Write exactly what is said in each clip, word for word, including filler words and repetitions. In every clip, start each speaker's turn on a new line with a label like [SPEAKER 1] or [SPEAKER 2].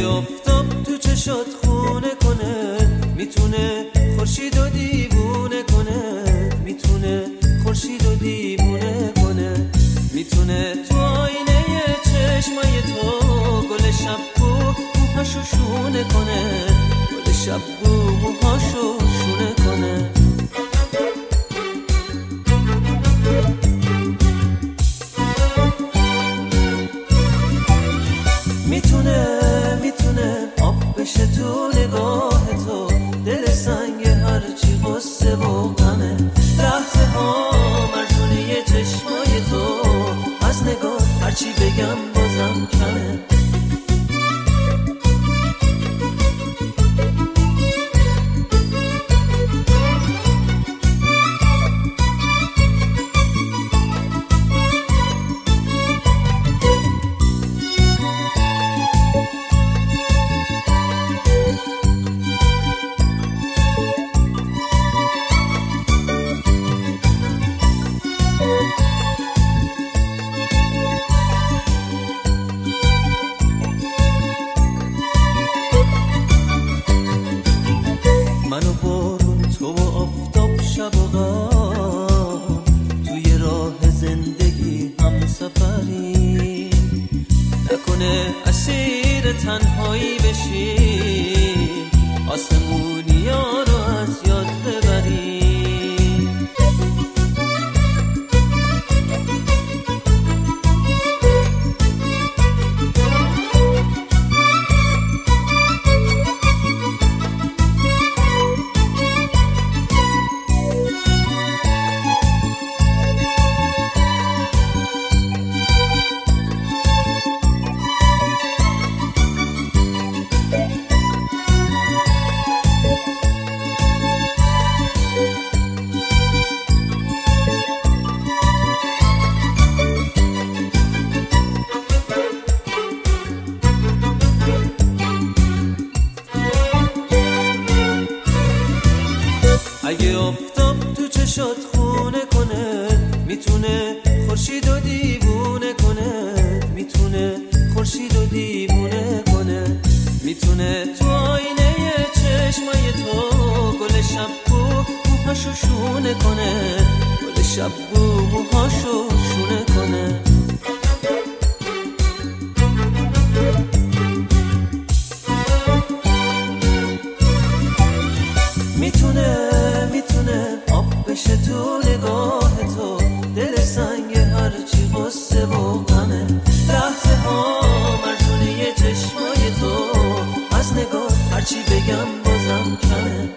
[SPEAKER 1] آفتاب تو چشات خونه کنه، میتونه خورشید و دیوونه کنه، میتونه خورشید و دیوونه کنه، میتونه تو آینه چشمای تو گل شب بو موهاشو شونه کنه، گل شب بو موهاشو شونه کنه. میتونه میتونه آب بشه تو نگاه تو، دل سنگ هرچی غصه و غمه، لحظه ها مرزونه چشمای تو، از نگاه هرچی بگم بازم کمه. من و بارون، تو و آفتاب، شب و غم، توی راه زندگی هم سفری، نکنه اسیر تنهایی بشی، آسمونیا رو از یاد ببری. اگه آفتاب تو چشات خونه کنه، میتونه خورشید و دیوونه کنه، میتونه خورشید و دیوونه کنه، میتونه تو آینه چشمای تو گل شب بو موهاشو شونه کنه، گل شب بو موهاشو شونه کنه. میتونه میتونه آب بشه تو نگاه تو، دل سنگ هرچی غصه و غمه، لحظه ها مرزونه چشمای تو، از نگاه هرچی بگم بازم کمه.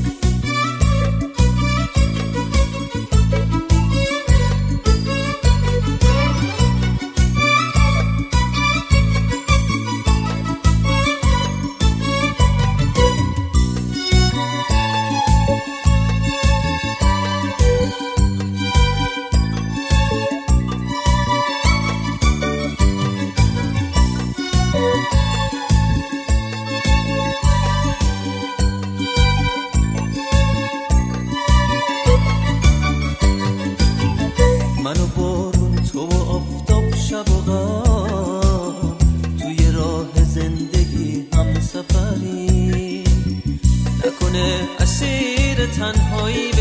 [SPEAKER 1] من و بارون، تو و آفتاب، شب و غم، توی راه زندگی هم سفری، نکنه اسیر تنهایی